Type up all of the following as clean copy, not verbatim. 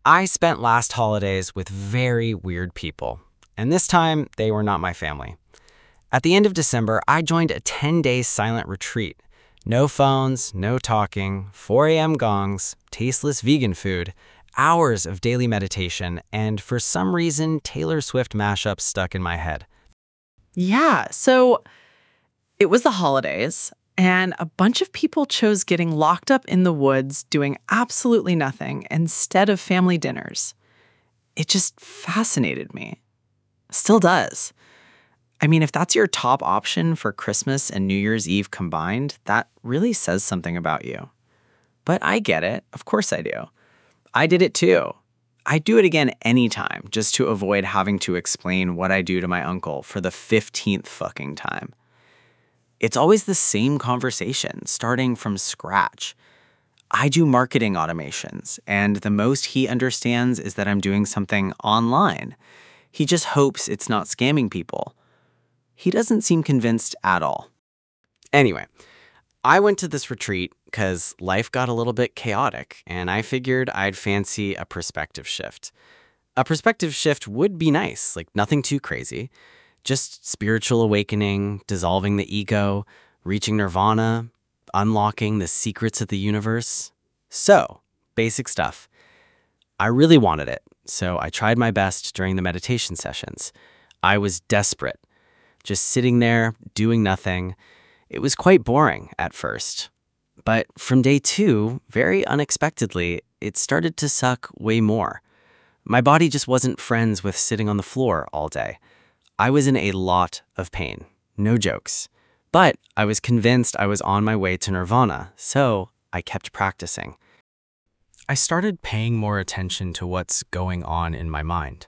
I spent last holidays with very weird people, and this time they were not my family. At the end of December, I joined a 10-day silent retreat. No phones, no talking, 4 a.m. gongs, tasteless vegan food, hours of daily meditation, and for some reason, Taylor Swift mashups stuck in my head. Yeah, so it was the holidays, and a bunch of people chose getting locked up in the woods doing absolutely nothing instead of family dinners. It just fascinated me. Still does. I mean, if that's your top option for Christmas and New Year's Eve combined, that really says something about you. But I get it. Of course I do. I did it too. I'd do it again anytime just to avoid having to explain what I do to my uncle for the 15th fucking time. It's always the same conversation, starting from scratch. I do marketing automations, and the most he understands is that I'm doing something online. He just hopes it's not scamming people. He doesn't seem convinced at all. Anyway, I went to this retreat because life got a little bit chaotic, and I figured I'd fancy a perspective shift. A perspective shift would be nice, like nothing too crazy. Just spiritual awakening, dissolving the ego, reaching nirvana, unlocking the secrets of the universe. So, basic stuff. I really wanted it, so I tried my best during the meditation sessions. I was desperate. Just sitting there, doing nothing. It was quite boring at first. But from day 2, very unexpectedly, it started to suck way more. My body just wasn't friends with sitting on the floor all day. I was in a lot of pain, no jokes. But I was convinced I was on my way to nirvana, so I kept practicing. I started paying more attention to what's going on in my mind.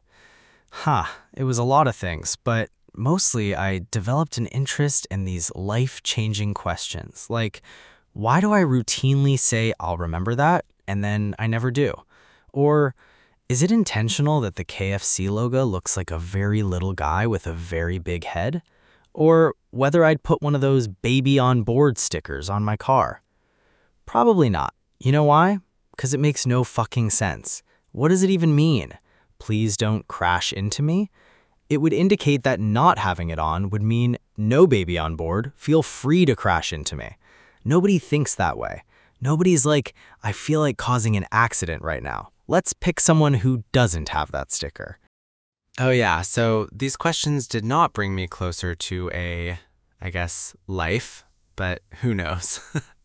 It was a lot of things, but mostly I developed an interest in these life-changing questions, like, why do I routinely say I'll remember that, and then I never do? Or, is it intentional that the KFC logo looks like a very little guy with a very big head? Or whether I'd put one of those baby on board stickers on my car? Probably not. You know why? Because it makes no fucking sense. What does it even mean? Please don't crash into me? It would indicate that not having it on would mean no baby on board, feel free to crash into me. Nobody thinks that way. Nobody's like, I feel like causing an accident right now. Let's pick someone who doesn't have that sticker. Oh yeah, so these questions did not bring me closer to life, but who knows?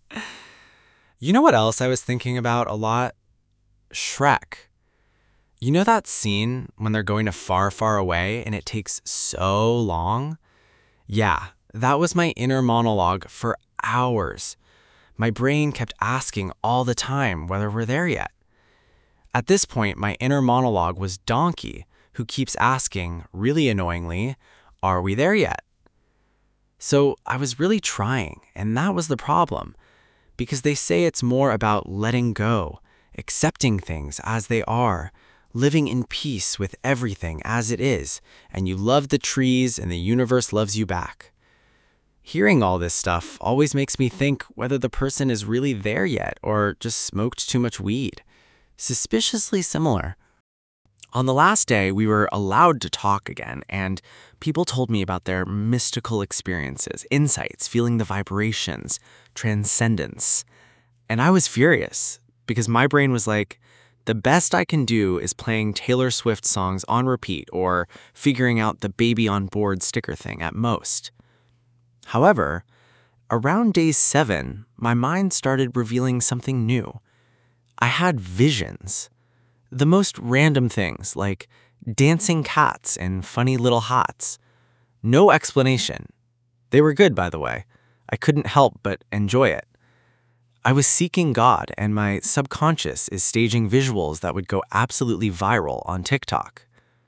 You know what else I was thinking about a lot? Shrek. You know that scene when they're going to far, far away and it takes so long? Yeah, that was my inner monologue for hours. My brain kept asking all the time whether we're there yet. At this point, my inner monologue was Donkey, who keeps asking, really annoyingly, are we there yet? So I was really trying, and that was the problem, because they say it's more about letting go, accepting things as they are, living in peace with everything as it is, and you love the trees and the universe loves you back. Hearing all this stuff always makes me think whether the person is really there yet or just smoked too much weed. Suspiciously similar. On the last day, we were allowed to talk again, and people told me about their mystical experiences, insights, feeling the vibrations, transcendence. And I was furious, because my brain was like, the best I can do is playing Taylor Swift songs on repeat or figuring out the baby on board sticker thing at most. However, around day 7, my mind started revealing something new. I had visions. The most random things, like dancing cats and funny little hats. No explanation. They were good, by the way. I couldn't help but enjoy it. I was seeking God, and my subconscious is staging visuals that would go absolutely viral on TikTok.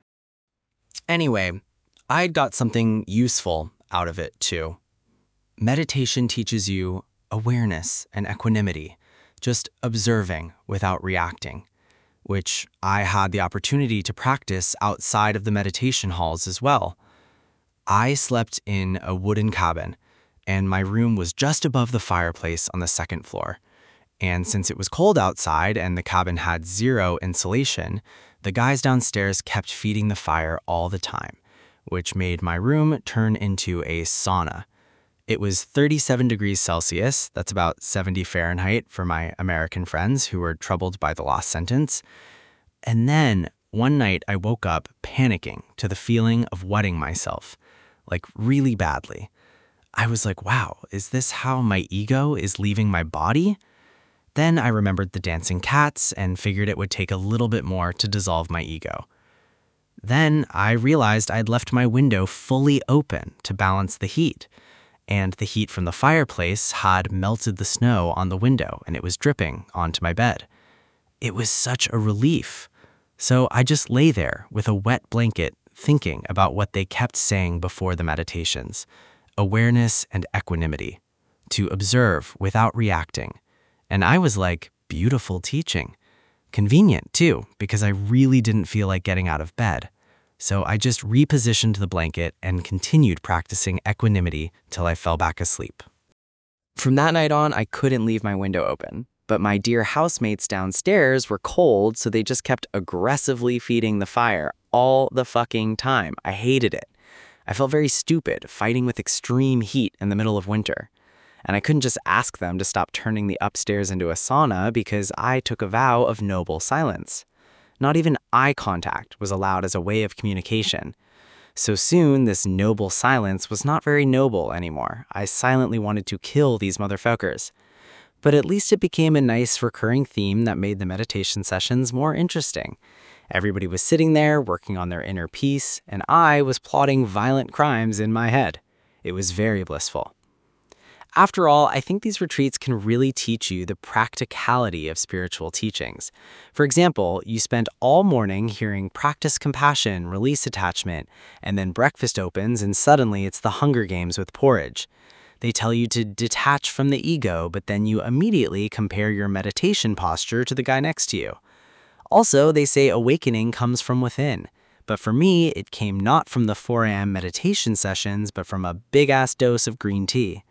Anyway, I'd got something useful out of it, too. Meditation teaches you awareness and equanimity, just observing without reacting, which I had the opportunity to practice outside of the meditation halls as well. I slept in a wooden cabin, and my room was just above the fireplace on the second floor. And since it was cold outside and the cabin had zero insulation, the guys downstairs kept feeding the fire all the time, which made my room turn into a sauna. It was 37 degrees Celsius, that's about 70 Fahrenheit for my American friends who were troubled by the lost sentence. And then one night I woke up panicking to the feeling of wetting myself, like really badly. I was like, wow, is this how my ego is leaving my body? Then I remembered the dancing cats and figured it would take a little bit more to dissolve my ego. Then I realized I'd left my window fully open to balance the heat, and the heat from the fireplace had melted the snow on the window and it was dripping onto my bed. It was such a relief. So I just lay there with a wet blanket thinking about what they kept saying before the meditations: awareness and equanimity, to observe without reacting. And I was like, beautiful teaching. Convenient, too, because I really didn't feel like getting out of bed. So I just repositioned the blanket and continued practicing equanimity till I fell back asleep. From that night on, I couldn't leave my window open. But my dear housemates downstairs were cold, so they just kept aggressively feeding the fire all the fucking time. I hated it. I felt very stupid fighting with extreme heat in the middle of winter. And I couldn't just ask them to stop turning the upstairs into a sauna because I took a vow of noble silence. Not even eye contact was allowed as a way of communication. So soon, this noble silence was not very noble anymore. I silently wanted to kill these motherfuckers. But at least it became a nice recurring theme that made the meditation sessions more interesting. Everybody was sitting there working on their inner peace, and I was plotting violent crimes in my head. It was very blissful. After all, I think these retreats can really teach you the practicality of spiritual teachings. For example, you spent all morning hearing practice compassion, release attachment, and then breakfast opens and suddenly it's the Hunger Games with porridge. They tell you to detach from the ego, but then you immediately compare your meditation posture to the guy next to you. Also, they say awakening comes from within. But for me, it came not from the 4 a.m. meditation sessions, but from a big-ass dose of green tea.